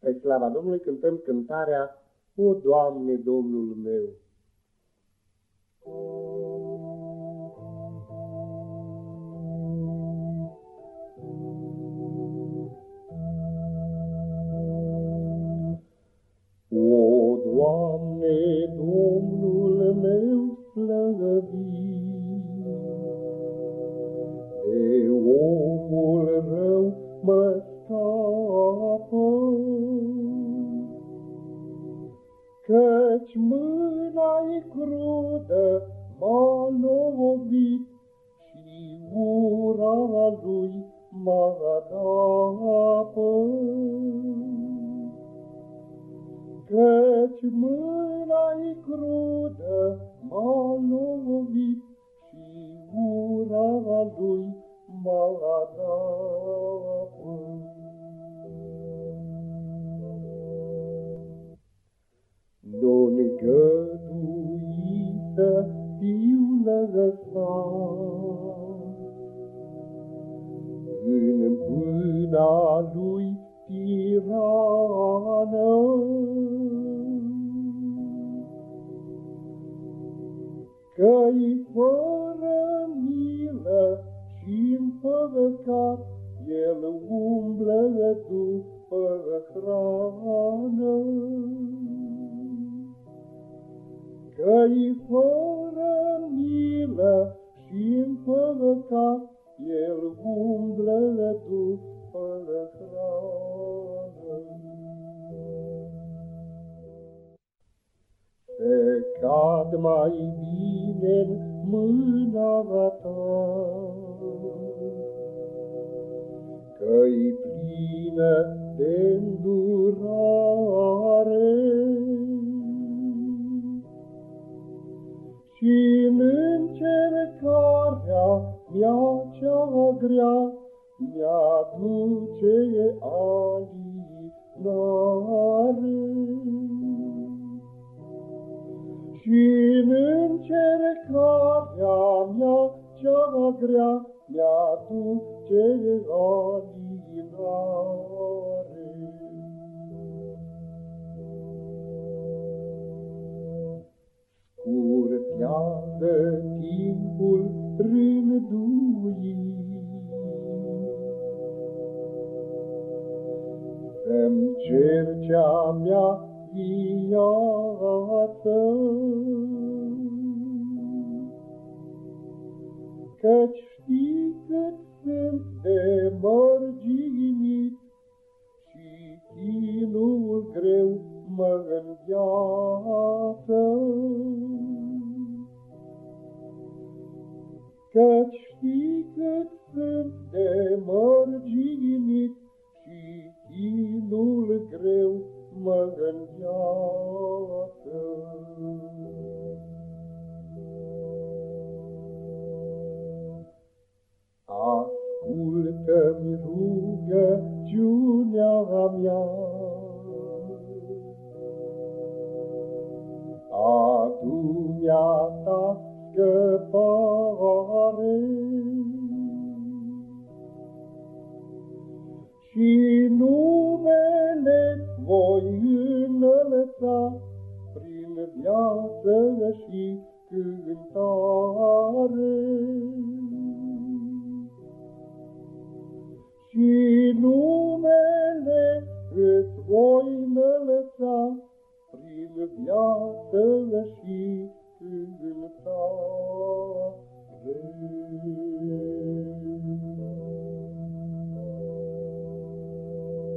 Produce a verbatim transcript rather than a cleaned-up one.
Spre slava Domnului cântăm cântarea O, Doamne, Domnul meu! O, Doamne, Domnul meu slăvit, de omul rău mă scapă, căci mâna-i crudă m-a lovit și ura lui m-a apă. Căci mâna-i crudă m-a lovit și ura lui m-a apă. Nu îngădui să fiu lăsat în mâna lui tirană, că-i fără milă și-n păcat, el umblă după hrană. Că-i fără milă și-n păcat, el umblă după hrană. Se cad mai bine-n mâna ta, că-i plină de îndurare, și-n încercarea mea cea grea mi-aduce alinare. Și-n încercarea mea cea grea mi-aduce alinare. Scurtează timpul rânduit, să-mi cer cea mea viață, căci știi cât sunt de mărginit și chinul greu mă îngheață. Căci știi cât sunt de mărginit și chinul greu mă îngheață. Ascultă-mi rugăciunea mea, adu-mi-a ta scăpare, și numele voi înălța prin viață și cântare. Și numele îți voi înălța prin viață și cântare.